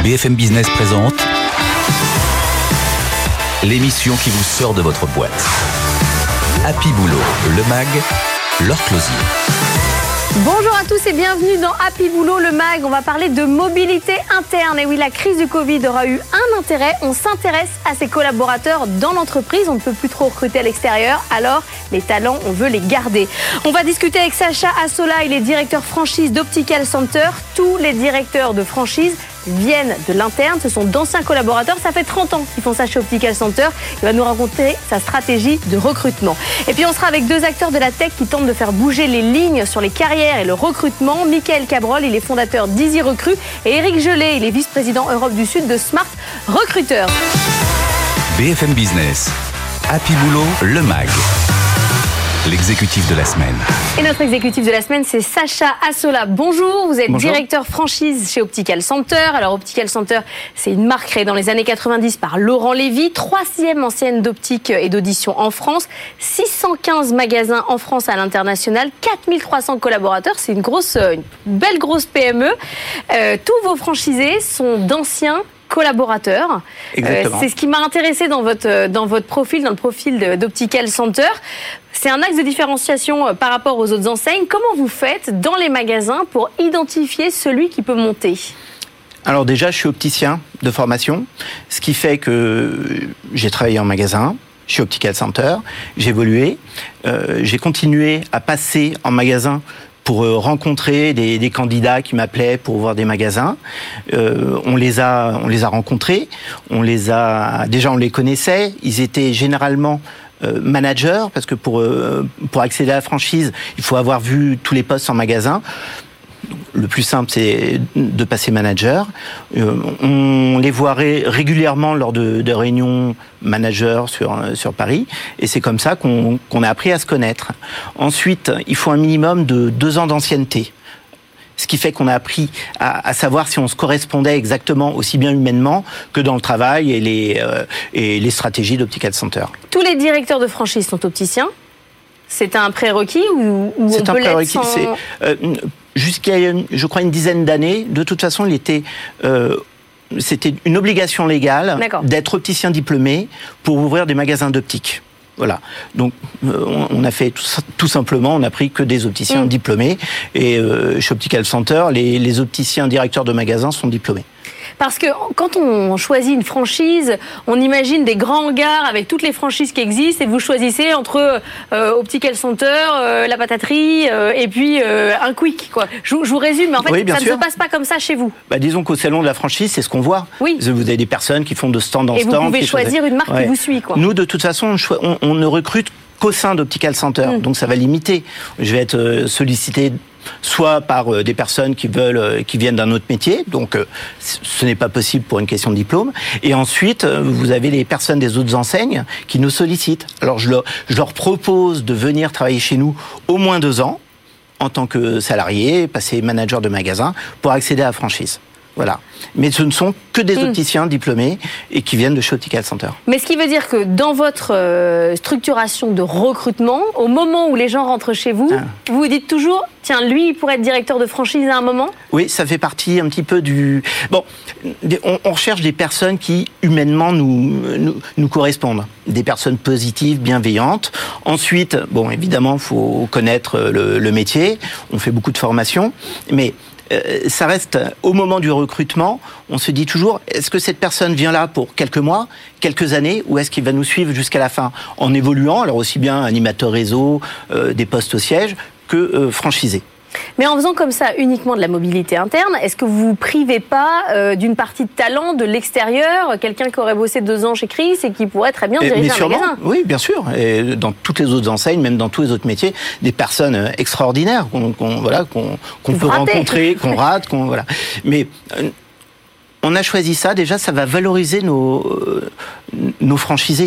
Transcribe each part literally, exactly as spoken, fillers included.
B F M Business présente l'émission qui vous sort de votre boîte. Happy Boulot, le mag, Laure Closier. Bonjour à tous et bienvenue dans Happy Boulot, le mag. On va parler de mobilité interne. Et oui, la crise du Covid aura eu un intérêt. On s'intéresse à ses collaborateurs dans l'entreprise. On ne peut plus trop recruter à l'extérieur. Alors, les talents, on veut les garder. On va discuter avec Sacha Assola. Il est directeur franchise d'Optical Center. Tous les directeurs de franchise viennent de l'interne. Ce sont d'anciens collaborateurs. Ça fait trente ans qu'ils font ça chez Optical Center. Il va nous raconter sa stratégie de recrutement. Et puis, on sera avec deux acteurs de la tech qui tentent de faire bouger les lignes sur les carrières et le recrutement. Michael Cabrol, il est fondateur d'Easy Recruit, et Eric Gelé, il est vice-président Europe du Sud de Smart Recruiters. B F M Business, Happy Boulot, le mag. L'exécutif de la semaine. Et notre exécutif de la semaine, c'est Sacha Assola. Bonjour, vous êtes Bonjour. Directeur franchise chez Optical Center. Alors Optical Center, c'est une marque créée dans les années quatre-vingt-dix par Laurent Lévy, troisième enseigne d'optique et d'audition en France, six cent quinze magasins en France à l'international, quatre mille trois cents collaborateurs. C'est une grosse, une belle grosse P M E. Euh, tous vos franchisés sont d'anciens collaborateurs. Exactement. Euh, c'est ce qui m'a intéressé dans votre, dans votre profil, dans le profil d'Optical Center. C'est un axe de différenciation par rapport aux autres enseignes. Comment vous faites dans les magasins pour identifier celui qui peut monter ? Alors déjà, je suis opticien de formation, ce qui fait que j'ai travaillé en magasin chez Optical Center, j'ai évolué, euh, j'ai continué à passer en magasin pour rencontrer des, des candidats qui m'appelaient pour voir des magasins. Euh, on les a, on les a rencontrés, on les a, déjà on les connaissait. Ils étaient généralement euh, managers parce que pour euh, pour accéder à la franchise, il faut avoir vu tous les postes en magasin. Le plus simple, c'est de passer manager. Euh, on les voit ré- régulièrement lors de, de réunions managers sur, sur Paris. Et c'est comme ça qu'on, qu'on a appris à se connaître. Ensuite, il faut un minimum de deux ans d'ancienneté. Ce qui fait qu'on a appris à, à savoir si on se correspondait exactement aussi bien humainement que dans le travail et les, euh, et les stratégies d'Optical Center. Tous les directeurs de franchise sont opticiens ? C'est un prérequis ou, ou c'est on un peut prérequis. l'être sans... C'est, euh, jusqu'à, je crois, une dizaine d'années, de toute façon, il était, euh, c'était une obligation légale D'accord. d'être opticien diplômé pour ouvrir des magasins d'optique. Voilà. Donc, euh, on a fait tout, tout simplement, on a pris que des opticiens mmh. diplômés. Et euh, chez Optical Center, les, les opticiens directeurs de magasins sont diplômés. Parce que quand on choisit une franchise, on imagine des grands hangars avec toutes les franchises qui existent et vous choisissez entre euh, Optical Center, euh, la pataterie euh, et puis euh, un quick, quoi. Je, je vous résume, mais en fait, oui, ça sûr. ne se passe pas comme ça chez vous. Bah, disons qu'au salon de la franchise, c'est ce qu'on voit. Oui. Vous avez des personnes qui font de stand en et stand. Et vous pouvez qui choisir choisissent... une marque ouais. qui vous suit, quoi. Nous, de toute façon, on, cho- on, on ne recrute qu'au sein d'Optical Center. Mmh. Donc, ça va limiter. Je vais être euh, sollicité soit par euh, des personnes qui veulent, euh, qui viennent d'un autre métier, donc euh, ce n'est pas possible pour une question de diplôme. Et ensuite, euh, vous avez les personnes des autres enseignes qui nous sollicitent. Alors je leur, je leur propose de venir travailler chez nous au moins deux ans en tant que salarié, passer manager de magasin pour accéder à la franchise. Voilà. Mais ce ne sont que des opticiens mmh. diplômés et qui viennent de chez Optical Center. Mais ce qui veut dire que dans votre euh, structuration de recrutement, au moment où les gens rentrent chez vous, ah. vous vous dites toujours, tiens, lui, il pourrait être directeur de franchise à un moment ? Oui, ça fait partie un petit peu du... Bon, on, on recherche des personnes qui, humainement, nous, nous, nous correspondent. Des personnes positives, bienveillantes. Ensuite, bon, évidemment, il faut connaître le, le métier. On fait beaucoup de formations. Mais... Euh, ça reste, au moment du recrutement, on se dit toujours, est-ce que cette personne vient là pour quelques mois, quelques années, ou est-ce qu'il va nous suivre jusqu'à la fin, en évoluant, alors aussi bien animateur réseau, euh, des postes au siège, que euh, franchisé. Mais en faisant comme ça uniquement de la mobilité interne, est-ce que vous vous privez pas euh, d'une partie de talent de l'extérieur, quelqu'un qui aurait bossé deux ans chez Chris et qui pourrait très bien diriger un magasin ? Oui, bien sûr. Et dans toutes les autres enseignes, même dans tous les autres métiers, des personnes extraordinaires qu'on, qu'on voilà, qu'on, qu'on peut ratez. rencontrer, qu'on rate, qu'on voilà. Mais euh, on a choisi ça. Déjà, ça va valoriser nos euh, nos franchisés.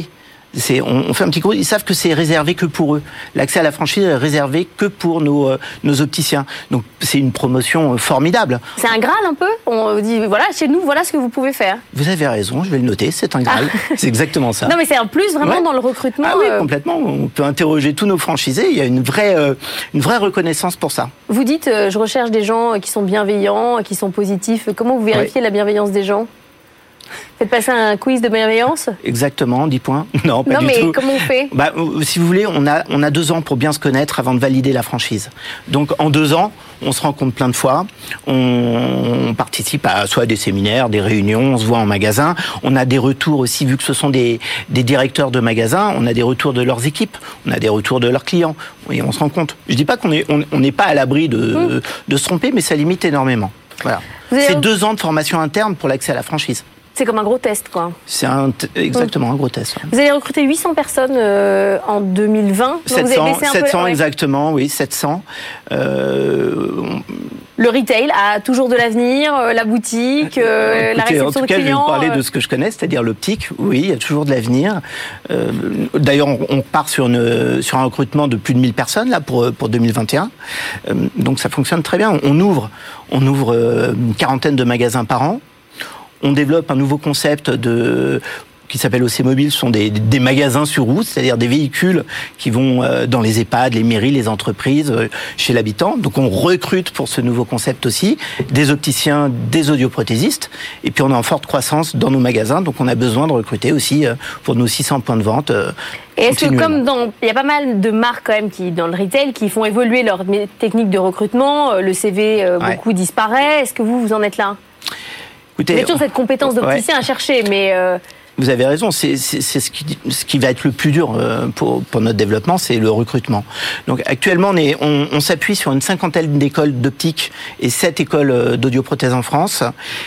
C'est, on, on fait un petit cours, ils savent que c'est réservé que pour eux. L'accès à la franchise est réservé que pour nos, euh, nos opticiens. Donc c'est une promotion formidable. C'est un Graal un peu. On dit voilà, chez nous, voilà ce que vous pouvez faire. Vous avez raison, je vais le noter, c'est un Graal. Ah. C'est exactement ça. Non mais c'est un plus vraiment ouais. dans le recrutement. Ah oui, euh... complètement. On peut interroger tous nos franchisés. Il y a une vraie, euh, une vraie reconnaissance pour ça. Vous dites, euh, je recherche des gens qui sont bienveillants, qui sont positifs. Comment vous vérifiez ouais. la bienveillance des gens ? Faites passer un quiz de bienveillance ? Exactement, dix points. Non, pas non, du mais tout. Comment on fait ? Bah, si vous voulez, on a, on a deux ans pour bien se connaître avant de valider la franchise. Donc, en deux ans, on se rencontre plein de fois. On, on participe à soit des séminaires, des réunions, on se voit en magasin. On a des retours aussi, vu que ce sont des, des directeurs de magasins, on a des retours de leurs équipes, on a des retours de leurs clients. Et on se rend compte. Je dis pas qu'on est, on, on n'est pas à l'abri de, mmh. de se tromper, mais ça limite énormément. Voilà. C'est avez... deux ans de formation interne pour l'accès à la franchise. C'est comme un gros test, quoi. C'est un t- exactement mmh. un gros test. Ouais. Vous allez recruter huit cents personnes euh, en deux mille vingt. sept cents, vous avez baissé un sept cents peu, ouais. exactement, oui, sept cents. Euh, on... Le retail a toujours de l'avenir, euh, la boutique, euh, Écoutez, la réception de clients. En tout cas, clients, je vais vous parler euh... de ce que je connais, c'est-à-dire l'optique. Oui, il y a toujours de l'avenir. Euh, d'ailleurs, on, on part sur, une, sur un recrutement de plus de mille personnes là pour, pour deux mille vingt et un. Euh, donc ça fonctionne très bien. On, on ouvre, on ouvre euh, une quarantaine de magasins par an. On développe un nouveau concept de qui s'appelle O C Mobile, ce sont des, des magasins sur route, c'est-à-dire des véhicules qui vont dans les EHPAD, les mairies, les entreprises, chez l'habitant. Donc on recrute pour ce nouveau concept aussi des opticiens, des audioprothésistes, et puis on est en forte croissance dans nos magasins, donc on a besoin de recruter aussi pour nos six cents points de vente. Et est-ce que comme dans, il y a pas mal de marques quand même qui dans le retail qui font évoluer leur technique de recrutement, le C V euh, beaucoup ouais. disparaît. Est-ce que vous vous en êtes là ? Écoutez, vous avez toujours cette compétence d'opticien ouais. à chercher, mais... Euh... Vous avez raison, c'est, c'est, c'est ce, qui, ce qui va être le plus dur pour, pour notre développement, c'est le recrutement. Donc actuellement, on, est, on, on s'appuie sur une cinquantaine d'écoles d'optique et sept écoles d'audioprothèse en France.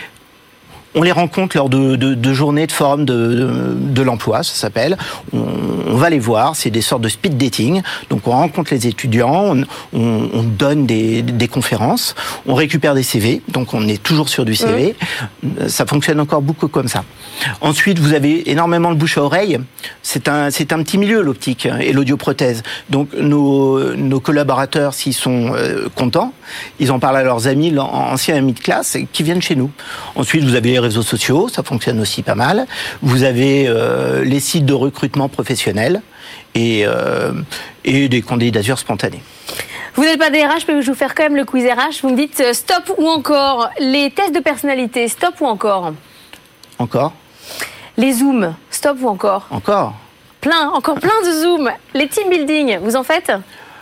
On les rencontre lors de, de, de journées de forum de, de, de l'emploi, ça s'appelle. On, on va les voir, c'est des sortes de speed dating. Donc on rencontre les étudiants, on, on, on donne des, des conférences, on récupère des C V, donc on est toujours sur du C V. Mmh. Ça fonctionne encore beaucoup comme ça. Ensuite, vous avez énormément de bouche à oreille. C'est un, c'est un petit milieu, l'optique et l'audioprothèse. Donc nos, nos collaborateurs, s'ils sont euh, contents, ils en parlent à leurs amis, anciens amis de classe, qui viennent chez nous. Ensuite, vous avez les réseaux sociaux, ça fonctionne aussi pas mal. Vous avez euh, les sites de recrutement professionnel et, euh, et des candidatures spontanées. Vous n'êtes pas des R H, mais je vais vous faire quand même le quiz R H. Vous me dites euh, stop ou encore. Les tests de personnalité, stop ou encore. Encore. Les zooms, stop ou encore. Encore. Plein, encore plein de zooms. Les team building, vous en faites ?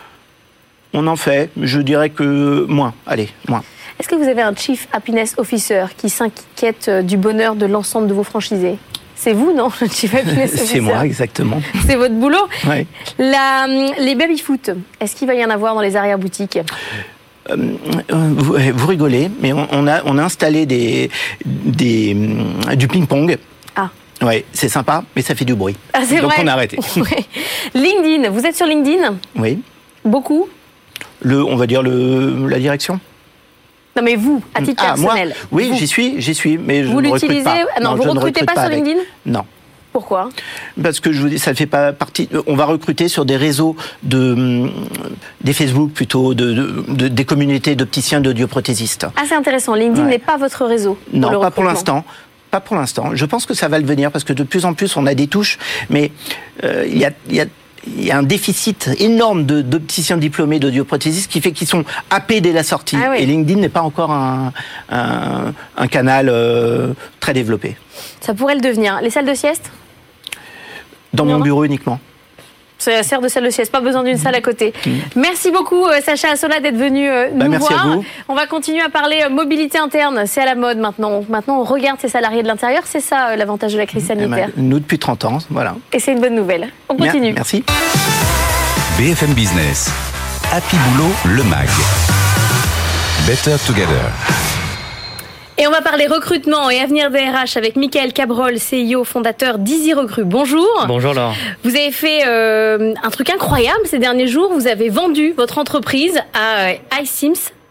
On en fait, je dirais que moins. Allez, moins. Est-ce que vous avez un Chief Happiness Officer qui s'inquiète du bonheur de l'ensemble de vos franchisés ? C'est vous, non, le Chief Happiness Officer ? C'est moi, exactement. C'est votre boulot ? Oui. La, les baby-foot, est-ce qu'il va y en avoir dans les arrière-boutiques ? Euh, vous, vous rigolez, mais on, on, a, on a installé des, des, du ping-pong. Ah. Oui, c'est sympa, mais ça fait du bruit. Ah, c'est Donc vrai. on a arrêté. Ouais. LinkedIn, vous êtes sur LinkedIn ? Oui. Beaucoup ? Le, on va dire le, la direction. Non mais vous, à titre ah, personnel. Moi, oui, vous. j'y suis, j'y suis, mais je vous ne l'utilisez recrute pas. Non, non, vous ne recrutez pas, pas sur LinkedIn ? Non. Pourquoi ? Parce que je vous dis, ça ne fait pas partie. On va recruter sur des réseaux de des Facebook plutôt, de, de, de des communautés d'opticiens, d'audioprothésistes. Ah, c'est intéressant. LinkedIn ouais. n'est pas votre réseau. Non, pour pas pour l'instant. Pas pour l'instant. Je pense que ça va le devenir parce que de plus en plus on a des touches, mais euh, il y a, il y a Il y a un déficit énorme de, d'opticiens diplômés d'audioprothésistes qui fait qu'ils sont happés dès la sortie. Ah oui. Et LinkedIn n'est pas encore un, un, un canal euh, très développé. Ça pourrait le devenir. Les salles de sieste ? Dans mon bureau uniquement. Ça sert de salle de sieste, pas besoin d'une salle à côté. Mmh. Merci beaucoup Sacha Assola d'être venu nous bah, merci voir. À vous. On va continuer à parler mobilité interne, c'est à la mode maintenant. Maintenant on regarde ces salariés de l'intérieur, c'est ça l'avantage de la crise sanitaire. Bah, nous depuis trente ans, voilà. Et c'est une bonne nouvelle. On continue. Merci. B F M Business, Happy Boulot, le mag. Better Together. Et on va parler recrutement et avenir des R H avec Michael Cabrol, C E O, fondateur d'Easy Recruit. Bonjour. Bonjour Laure. Vous avez fait euh, un truc incroyable ces derniers jours. Vous avez vendu votre entreprise à iSims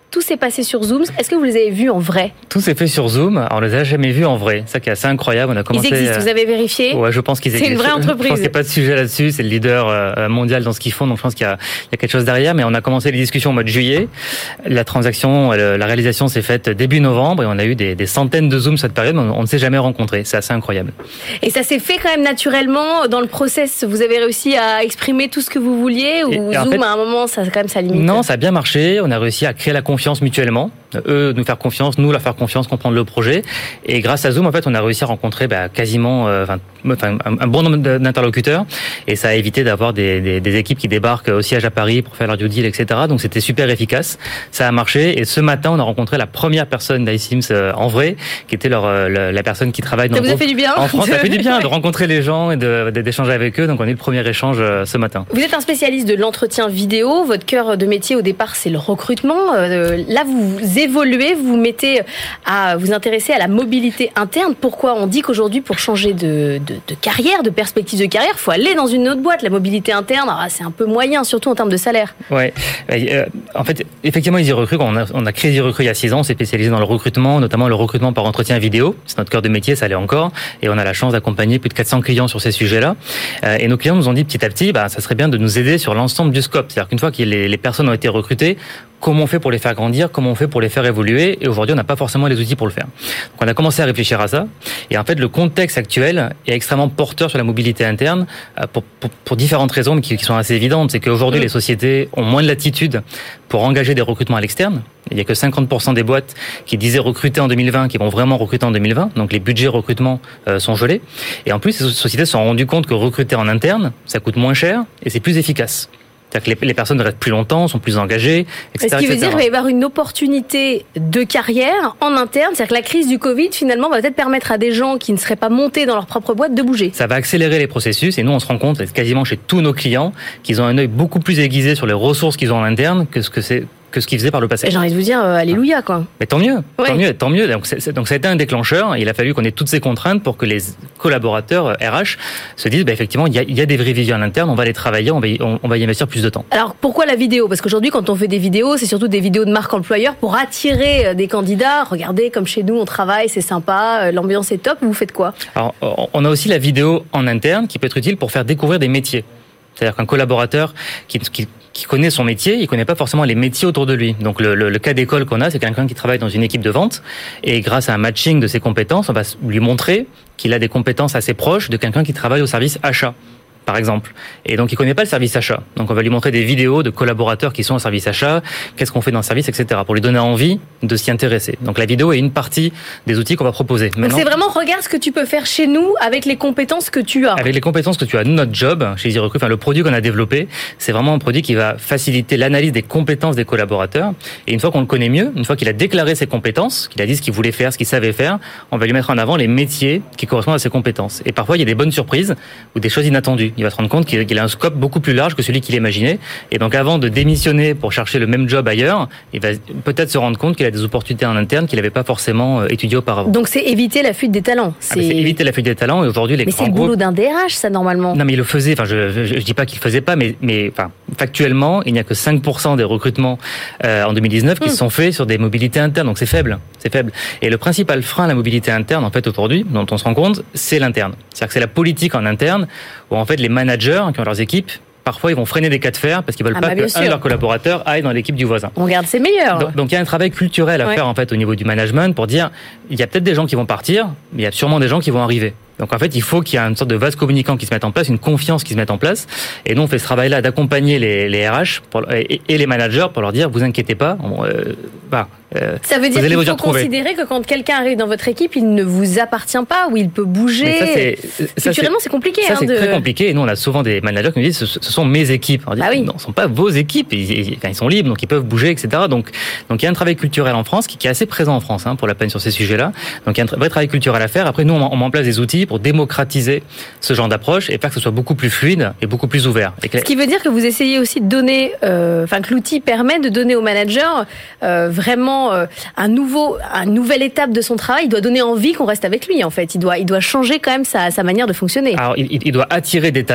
tout s'est passé sur Zoom. Est-ce que vous les avez vus en vrai? Tout s'est fait sur Zoom. Alors, on les a jamais vus en vrai. C'est ça qui est assez incroyable. On a commencé. Ils existent. Vous avez vérifié? Ouais, je pense qu'ils existent. C'est une vraie entreprise. Je pense qu'il n'y a pas de sujet là-dessus. C'est le leader mondial dans ce qu'ils font. Donc, je pense qu'il y a, il y a quelque chose derrière. Mais on a commencé les discussions au mois de juillet. La transaction, la réalisation s'est faite début novembre et on a eu des, des centaines de Zooms cette période. On, on ne s'est jamais rencontrés. C'est assez incroyable. Et ça s'est fait quand même naturellement dans le process. Vous avez réussi à exprimer tout ce que vous vouliez ou et, et Zoom en fait, à un moment, ça quand même ça limite? Non, ça a bien marché. On a réussi à créer la confiance mutuellement. Eux nous faire confiance, nous leur faire confiance, comprendre le projet. Et grâce à Zoom, en fait, on a réussi à rencontrer bah, quasiment euh, enfin, un, un bon nombre d'interlocuteurs. Et ça a évité d'avoir des, des, des équipes qui débarquent au siège à Paris pour faire leur due deal, et cetera. Donc c'était super efficace. Ça a marché. Et ce matin, on a rencontré la première personne d'iSims euh, en vrai, qui était leur, euh, la personne qui travaille dans ça le vous a fait du bien en France. Ça fait du bien de rencontrer les gens et de, de, d'échanger avec eux. Donc on a eu le premier échange euh, ce matin. Vous êtes un spécialiste de l'entretien vidéo. Votre cœur de métier au départ, c'est le recrutement. Euh, là, vous évoluez, vous vous mettez à vous intéresser à la mobilité interne. Pourquoi? On dit qu'aujourd'hui, pour changer de, de, de carrière, de perspective de carrière, il faut aller dans une autre boîte. La mobilité interne, ah, c'est un peu moyen, surtout en termes de salaire. Ouais. Euh, en fait, effectivement, EasyRecruit, on a, on a créé EasyRecruit il y a six ans. On s'est spécialisé dans le recrutement, notamment le recrutement par entretien vidéo. C'est notre cœur de métier, ça l'est encore. Et on a la chance d'accompagner plus de quatre cents clients sur ces sujets-là. Euh, et nos clients nous ont dit petit à petit, bah, ça serait bien de nous aider sur l'ensemble du scope. C'est-à-dire qu'une fois que les, les personnes ont été recrutées, comment on fait pour les faire grandir, comment on fait pour les faire évoluer, et aujourd'hui on n'a pas forcément les outils pour le faire. Donc on a commencé à réfléchir à ça, et en fait le contexte actuel est extrêmement porteur sur la mobilité interne pour, pour, pour différentes raisons mais qui, qui sont assez évidentes. C'est qu'aujourd'hui mmh. les sociétés ont moins de latitude pour engager des recrutements à l'externe. Il n'y a que cinquante pour cent des boîtes qui disaient recruter en deux mille vingt, qui vont vraiment recruter en deux mille vingt, donc les budgets recrutement euh, sont gelés. Et en plus ces sociétés se sont rendues compte que recruter en interne, ça coûte moins cher et c'est plus efficace. C'est-à-dire que les, les personnes restent plus longtemps, sont plus engagées, et cetera. Ce qui veut et cetera. dire qu'il va y avoir une opportunité de carrière en interne. C'est-à-dire que la crise du Covid, finalement, va peut-être permettre à des gens qui ne seraient pas montés dans leur propre boîte de bouger. Ça va accélérer les processus et nous, on se rend compte, quasiment chez tous nos clients, qu'ils ont un œil beaucoup plus aiguisé sur les ressources qu'ils ont en interne que ce que c'est que ce qu'ils faisaient par le passé. J'ai envie de vous dire, euh, alléluia, quoi. Mais tant mieux, ouais. tant mieux, tant mieux. Donc, c'est, donc ça a été un déclencheur. Il a fallu qu'on ait toutes ces contraintes pour que les collaborateurs R H se disent, bah, effectivement, il y a, il y a des vrais viviers en interne, on va les travailler, on va, y, on, on va y investir plus de temps. Alors, pourquoi la vidéo? Parce qu'aujourd'hui, quand on fait des vidéos, c'est surtout des vidéos de marque employeur pour attirer des candidats. Regardez, comme chez nous, on travaille, c'est sympa, l'ambiance est top. Vous faites quoi? Alors, on a aussi la vidéo en interne qui peut être utile pour faire découvrir des métiers. C'est-à-dire qu'un collaborateur qui, qui qui connaît son métier, il connaît pas forcément les métiers autour de lui. Donc le, le, le cas d'école qu'on a, c'est quelqu'un qui travaille dans une équipe de vente et grâce à un matching de ses compétences, on va lui montrer qu'il a des compétences assez proches de quelqu'un qui travaille au service achat, par exemple. Et donc, il connaît pas le service achat. Donc, on va lui montrer des vidéos de collaborateurs qui sont au service achat, qu'est-ce qu'on fait dans le service, et cetera, pour lui donner envie de s'y intéresser. Donc, la vidéo est une partie des outils qu'on va proposer. Maintenant, donc, c'est vraiment, regarde ce que tu peux faire chez nous avec les compétences que tu as. Avec les compétences que tu as. Nous, notre job, chez EasyRecruit, enfin, le produit qu'on a développé, c'est vraiment un produit qui va faciliter l'analyse des compétences des collaborateurs. Et une fois qu'on le connaît mieux, une fois qu'il a déclaré ses compétences, qu'il a dit ce qu'il voulait faire, ce qu'il savait faire, on va lui mettre en avant les métiers qui correspondent à ses compétences. Et parfois, il y a des bonnes surprises ou des choses inattendues. Il va se rendre compte qu'il a un scope beaucoup plus large que celui qu'il imaginait. Et donc, avant de démissionner pour chercher le même job ailleurs, il va peut-être se rendre compte qu'il a des opportunités en interne qu'il n'avait pas forcément étudiées auparavant. Donc, c'est éviter la fuite des talents. C'est, ah, c'est éviter la fuite des talents. Et aujourd'hui, les mais grands c'est le boulot groupes... d'un D R H, ça, normalement. Non, mais il le faisait. Enfin, je, je, je dis pas qu'il le faisait pas, mais, mais, enfin, factuellement, il n'y a que cinq pour cent des recrutements euh, en deux mille dix-neuf qui mmh. sont faits sur des mobilités internes. Donc, c'est faible. C'est faible. Et le principal frein à la mobilité interne, en fait, aujourd'hui, dont on se rend compte, c'est l'interne. C'est-à-dire que c'est la politique en interne où, en fait, les managers qui ont leurs équipes, parfois, ils vont freiner des cas de fer parce qu'ils veulent ah pas bah, qu'un de leurs collaborateurs aille dans l'équipe du voisin. On garde ses meilleurs. Donc, donc, il y a un travail culturel à ouais. faire, en fait, au niveau du management pour dire, il y a peut-être des gens qui vont partir, mais il y a sûrement des gens qui vont arriver. Donc, en fait, il faut qu'il y ait une sorte de vase communicant qui se mette en place, une confiance qui se mette en place. Et nous, on fait ce travail-là d'accompagner les, les R H pour, et, et les managers pour leur dire, vous inquiétez pas, on, euh, bah, Euh, ça veut dire qu'il faut considérer que quand quelqu'un arrive dans votre équipe, il ne vous appartient pas ou il peut bouger. Ça, c'est, ça, Culturellement, c'est, c'est compliqué. Ça, hein, c'est de... très compliqué. Et nous, on a souvent des managers qui nous disent ce, ce sont mes équipes. On dit, bah oui. non, ce ne sont pas vos équipes. Ils, ils, ils sont libres, donc ils peuvent bouger, et cetera. Donc, donc il y a un travail culturel en France qui, qui est assez présent en France, hein, pour la peine sur ces sujets-là. Donc, il y a un vrai travail culturel à faire. Après, nous, on, on met en place des outils pour démocratiser ce genre d'approche et faire que ce soit beaucoup plus fluide et beaucoup plus ouvert. Et que... Ce qui veut dire que vous essayez aussi de donner, euh, enfin, que l'outil permet de donner aux managers euh, vraiment euh, un nouveau, une nouvelle étape de son travail. Il doit donner envie qu'on reste avec lui, en fait. Il doit, il doit changer quand même sa, sa manière de fonctionner. Alors, il, il doit attirer des talents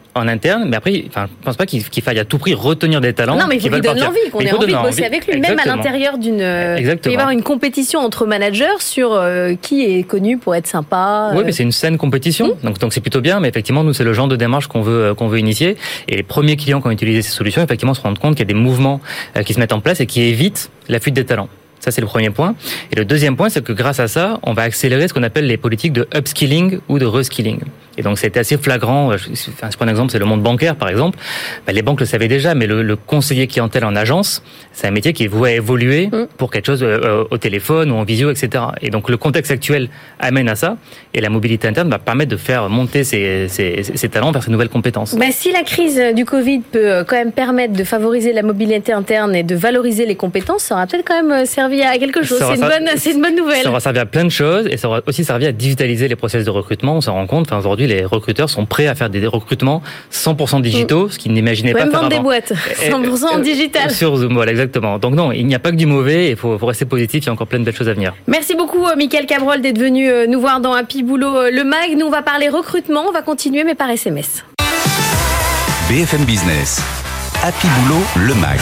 en interne, mais après, enfin, je pense pas qu'il, qu'il faille à tout prix retenir des talents. Non, mais il faut qui qu'il donne partir. l'envie, qu'on ait envie de bosser avec lui, Exactement. même à l'intérieur d'une. Exactement. Il peut y avoir une compétition entre managers sur euh, qui est connu pour être sympa. Oui, euh... mais c'est une saine compétition, mmh. donc donc c'est plutôt bien. Mais effectivement, nous, c'est le genre de démarche qu'on veut qu'on veut initier. Et les premiers clients qui ont utilisé ces solutions, effectivement, se rendent compte qu'il y a des mouvements euh, qui se mettent en place et qui évitent la fuite des talents. Ça, c'est le premier point. Et le deuxième point, c'est que grâce à ça, on va accélérer ce qu'on appelle les politiques de upskilling ou de reskilling. Et donc, c'était assez flagrant. Je, enfin, je prends un exemple, c'est le monde bancaire, par exemple. Ben, les banques le savaient déjà, mais le, le conseiller clientèle en agence, c'est un métier qui est voué à évoluer mmh. pour quelque chose euh, au téléphone ou en visio, et cetera. Et donc, le contexte actuel amène à ça. Et la mobilité interne va permettre de faire monter ces, ces, ces talents vers ces nouvelles compétences. Ben, si la crise du Covid peut quand même permettre de favoriser la mobilité interne et de valoriser les compétences, ça aura peut-être quand même servi à quelque chose. C'est une, bonne, c'est une bonne nouvelle. Ça aura servi à plein de choses et ça aura aussi servi à digitaliser les process de recrutement. On s'en rend compte. Enfin, aujourd'hui, les recruteurs sont prêts à faire des recrutements cent pour cent digitaux, mmh. ce qu'ils n'imaginaient pas faire avant. Même vendre des boîtes, cent pour cent digital. Sur Zoom, voilà, exactement. Donc non, il n'y a pas que du mauvais. Il faut, faut rester positif. Il y a encore plein de belles choses à venir. Merci beaucoup, Mickaël Cabrol, d'être venu nous voir dans Happy Boulot, le mag. Nous, on va parler recrutement. On va continuer, mais par S M S. B F M Business. Happy Boulot, le mag.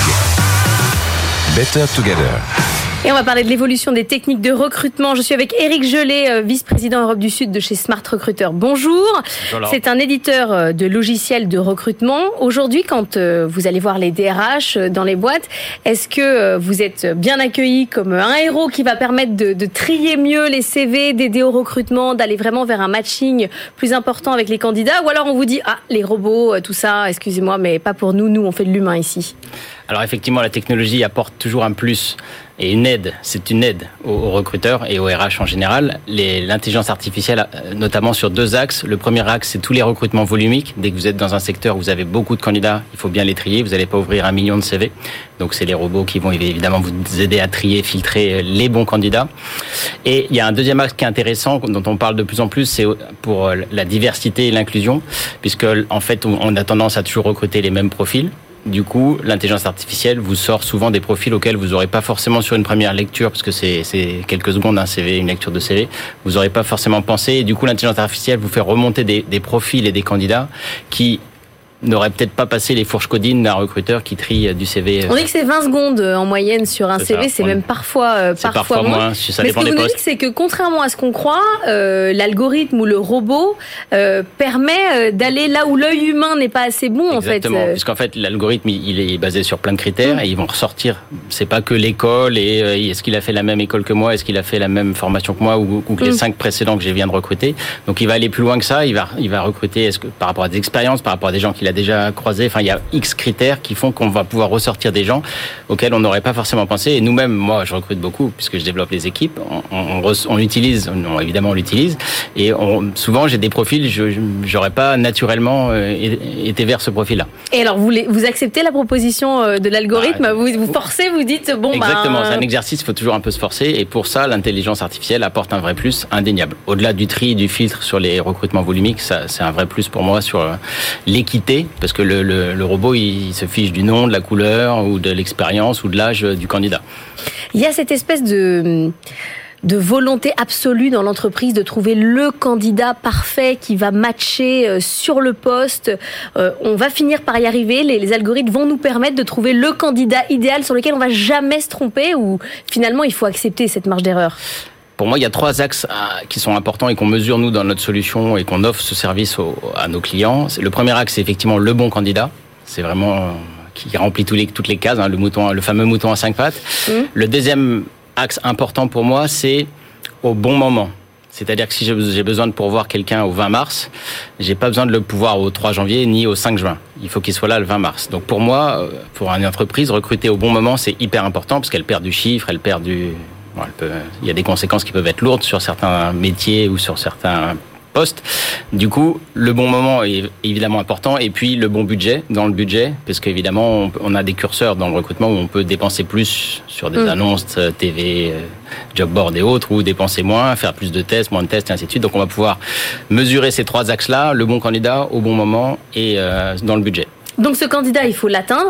Better Together. Et on va parler de l'évolution des techniques de recrutement. Je suis avec Éric Gelé, vice-président Europe du Sud de chez Smart Recruteur. Bonjour. Bonjour. C'est un éditeur de logiciels de recrutement. Aujourd'hui, quand vous allez voir les D R H dans les boîtes, est-ce que vous êtes bien accueillis comme un héros qui va permettre de, de trier mieux les C V, d'aider au recrutement, d'aller vraiment vers un matching plus important avec les candidats? Ou alors on vous dit, ah, les robots, tout ça, excusez-moi, mais pas pour nous, nous on fait de l'humain ici? Alors effectivement, la technologie apporte toujours un plus et une aide. C'est une aide aux, aux recruteurs et aux R H en général. Les, l'intelligence artificielle, notamment sur deux axes. Le premier axe, c'est tous les recrutements volumiques. Dès que vous êtes dans un secteur où vous avez beaucoup de candidats, il faut bien les trier. Vous n'allez pas ouvrir un million de C V. Donc c'est les robots qui vont évidemment vous aider à trier, filtrer les bons candidats. Et il y a un deuxième axe qui est intéressant, dont on parle de plus en plus, c'est pour la diversité et l'inclusion, puisque en fait, on a tendance à toujours recruter les mêmes profils. Du coup, l'intelligence artificielle vous sort souvent des profils auxquels vous n'aurez pas forcément sur une première lecture, parce que c'est, c'est quelques secondes un C V, une lecture de C V, vous n'aurez pas forcément pensé. Et du coup, l'intelligence artificielle vous fait remonter des, des profils et des candidats qui n'aurait peut-être pas passé les fourches codines d'un recruteur qui trie du C V. On dit que c'est vingt secondes en moyenne sur un c'est C V, ça. c'est On... même parfois, euh, c'est parfois, parfois moins. moins. Ça Mais dépend ce que des vous postes. nous dites, c'est que contrairement à ce qu'on croit, euh, l'algorithme ou le robot euh, permet d'aller là où l'œil humain n'est pas assez bon. Exactement, en fait. Exactement, puisqu'on fait l'algorithme il est basé sur plein de critères mmh. et ils vont ressortir. C'est pas que l'école et euh, est-ce qu'il a fait la même école que moi, est-ce qu'il a fait la même formation que moi ou, ou que mmh. les cinq précédents que je viens de recruter. Donc il va aller plus loin que ça. Il va il va recruter est-ce que par rapport à des expériences, par rapport à des gens qu'il a déjà croisés. Enfin, il y a X critères qui font qu'on va pouvoir ressortir des gens auxquels on n'aurait pas forcément pensé. Et nous-mêmes, moi, je recrute beaucoup puisque je développe les équipes. On, on, on, on l'utilise, non, évidemment, on l'utilise. Et on, souvent, j'ai des profils, je j'aurais pas naturellement euh, été vers ce profil-là. Et alors, vous, les, vous acceptez la proposition de l'algorithme, ah, vous vous forcez, vous dites bon. Exactement, bah... c'est un exercice, il faut toujours un peu se forcer. Et pour ça, l'intelligence artificielle apporte un vrai plus indéniable. Au-delà du tri, du filtre sur les recrutements volumiques, ça, c'est un vrai plus pour moi sur l'équité, parce que le, le, le robot, il se fiche du nom, de la couleur ou de l'expérience ou de l'âge du candidat. Il y a cette espèce de de volonté absolue dans l'entreprise de trouver le candidat parfait qui va matcher sur le poste. Euh, on va finir par y arriver. Les, les algorithmes vont nous permettre de trouver le candidat idéal sur lequel on va jamais se tromper, ou finalement il faut accepter cette marge d'erreur? Pour moi, il y a trois axes qui sont importants et qu'on mesure, nous, dans notre solution et qu'on offre ce service aux, à nos clients. Le premier axe, c'est effectivement le bon candidat. C'est vraiment qui remplit tous les, toutes les cases, hein, le mouton, le fameux mouton à cinq pattes. Mmh. Le deuxième axe important pour moi, c'est au bon moment. C'est-à-dire que si j'ai besoin de pourvoir quelqu'un au vingt mars, j'ai pas besoin de le pouvoir au trois janvier ni au cinq juin. Il faut qu'il soit là le vingt mars. Donc pour moi, pour une entreprise, recruter au bon moment, c'est hyper important parce qu'elle perd du chiffre, elle perd du... Bon, elle peut... Il y a des conséquences qui peuvent être lourdes sur certains métiers ou sur certains postes. Du coup, le bon moment est évidemment important, et puis le bon budget dans le budget, parce qu'évidemment, on a des curseurs dans le recrutement où on peut dépenser plus sur des mmh. annonces T V, job board et autres, ou dépenser moins, faire plus de tests, moins de tests, et ainsi de suite. Donc on va pouvoir mesurer ces trois axes-là, le bon candidat au bon moment et euh, dans le budget. Donc ce candidat, il faut l'atteindre.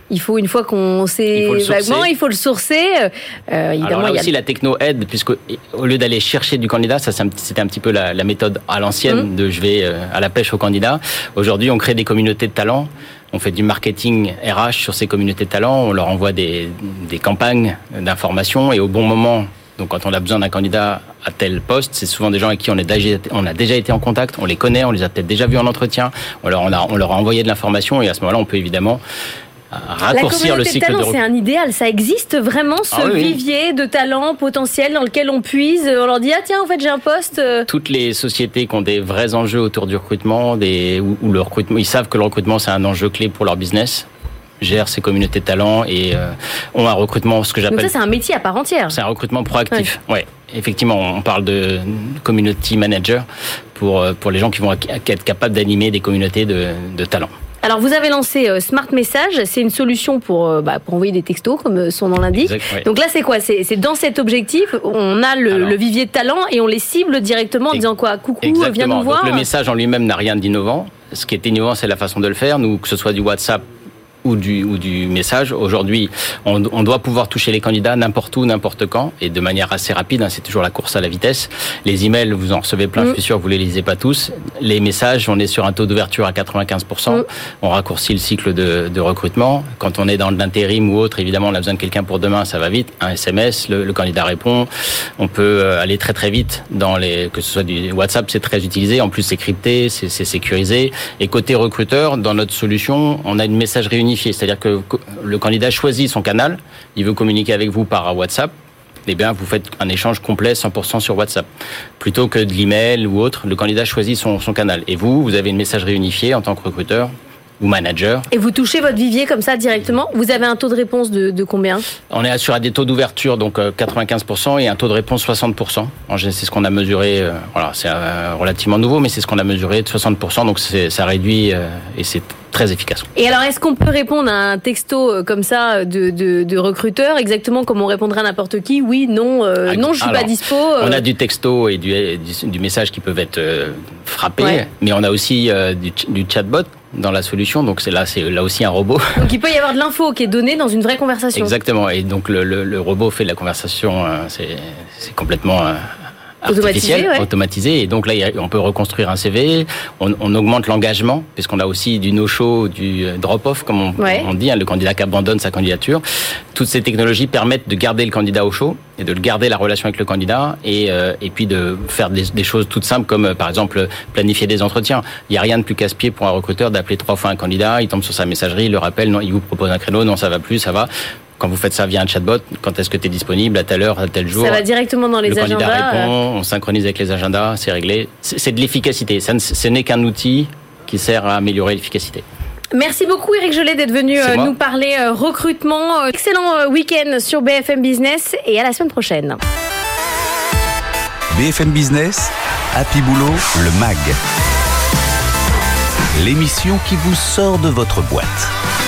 Il faut, une fois qu'on sait vaguement, il faut le sourcer. Euh, évidemment, Alors là il y a... aussi, la techno aide, puisque au lieu d'aller chercher du candidat, ça c'était un petit peu la, la méthode à l'ancienne mmh. de je vais à la pêche au candidat. Aujourd'hui, on crée des communautés de talents. On fait du marketing R H sur ces communautés de talents. On leur envoie des, des campagnes d'information et au bon moment. Donc, quand on a besoin d'un candidat à tel poste, c'est souvent des gens avec qui on, est déjà, on a déjà été en contact, on les connaît, on les a peut-être déjà vus en entretien. Alors, on, a, on leur a envoyé de l'information et à ce moment-là, on peut évidemment raccourcir le cycle de recrutement. C'est un idéal, ça existe vraiment ce ah, oui, oui. vivier de talents potentiels dans lequel on puise, on leur dit ah tiens en fait j'ai un poste. Toutes les sociétés qui ont des vrais enjeux autour du recrutement, des, où, où le recrutement, ils savent que le recrutement c'est un enjeu clé pour leur business, gèrent ces communautés de talents et euh, ont un recrutement, ce que j'appelle... Donc ça c'est un métier à part entière. C'est un recrutement proactif, oui. Ouais. Effectivement, on parle de community manager pour, pour les gens qui vont être capables d'animer des communautés de, de talents. Alors, vous avez lancé euh, Smart Message. C'est une solution pour, euh, bah, pour envoyer des textos, comme son nom l'indique. Exact, ouais. Donc là, c'est quoi c'est, c'est dans cet objectif, on a le, Alors, le vivier de talent et on les cible directement en ex- disant quoi coucou, exactement. viens nous voir. Donc, le message en lui-même n'a rien d'innovant. Ce qui est innovant, c'est la façon de le faire. Nous, que ce soit du WhatsApp ou du, ou du message. Aujourd'hui, on, on doit pouvoir toucher les candidats n'importe où, n'importe quand, et de manière assez rapide. Hein, c'est toujours la course à la vitesse. Les emails, vous en recevez plein, mmh. je suis sûr que vous les lisez pas tous. Les messages, on est sur un taux d'ouverture à quatre-vingt-quinze pour cent. Mmh. On raccourcit le cycle de, de recrutement. Quand on est dans l'intérim ou autre, évidemment, on a besoin de quelqu'un pour demain, ça va vite. Un S M S, le, le candidat répond. On peut aller très très vite dans les, que ce soit du WhatsApp, c'est très utilisé. En plus, c'est crypté, c'est, c'est sécurisé. Et côté recruteur, dans notre solution, on a une messagerie unique. C'est-à-dire que le candidat choisit son canal, il veut communiquer avec vous par WhatsApp, eh bien vous faites un échange complet cent pour cent sur WhatsApp. Plutôt que de l'email ou autre, le candidat choisit son, son canal. Et vous, vous avez une messagerie unifiée en tant que recruteur ou manager. Et vous touchez votre vivier comme ça directement. Vous avez un taux de réponse de, de combien ? On est sur des taux d'ouverture, donc quatre-vingt-quinze pour cent et un taux de réponse soixante pour cent. C'est ce qu'on a mesuré, euh, voilà, c'est euh, relativement nouveau, mais c'est ce qu'on a mesuré de soixante pour cent, donc c'est, ça réduit euh, et c'est très efficace. Et alors, est-ce qu'on peut répondre à un texto comme ça de, de, de recruteur, exactement comme on répondrait à n'importe qui ? Oui, non, euh, ah, non, je suis alors, pas dispo. Euh... On a du texto et du, du, du message qui peuvent être euh, frappés, ouais. mais on a aussi euh, du, du chatbot dans la solution, donc c'est là, c'est là aussi un robot. Donc il peut y avoir de l'info qui est donnée dans une vraie conversation. Exactement, et donc le, le, le robot fait de la conversation, euh, c'est, c'est complètement euh, artificiel, automatisé, ouais. automatisé, et donc là on peut reconstruire un C V, on, on augmente l'engagement, puisqu'on a aussi du no-show, du drop-off, comme on, ouais. on dit, hein, le candidat qui abandonne sa candidature. Toutes ces technologies permettent de garder le candidat au chaud, et de garder la relation avec le candidat, et, euh, et puis de faire des, des choses toutes simples, comme euh, par exemple planifier des entretiens. Il n'y a rien de plus casse-pied pour un recruteur d'appeler trois fois un candidat, il tombe sur sa messagerie, il le rappelle, non, il vous propose un créneau, non ça va plus, ça va. Quand vous faites ça via un chatbot, quand est-ce que tu es disponible, à telle heure, à tel jour. Ça va directement dans les le agendas. Le candidat répond, on synchronise avec les agendas, c'est réglé. C'est, c'est de l'efficacité, ça ne, ce n'est qu'un outil qui sert à améliorer l'efficacité. Merci beaucoup Éric Gelet d'être venu euh, nous parler euh, recrutement. Excellent euh, week-end sur B F M Business et à la semaine prochaine. B F M Business, Happy Boulot, le M A G. L'émission qui vous sort de votre boîte.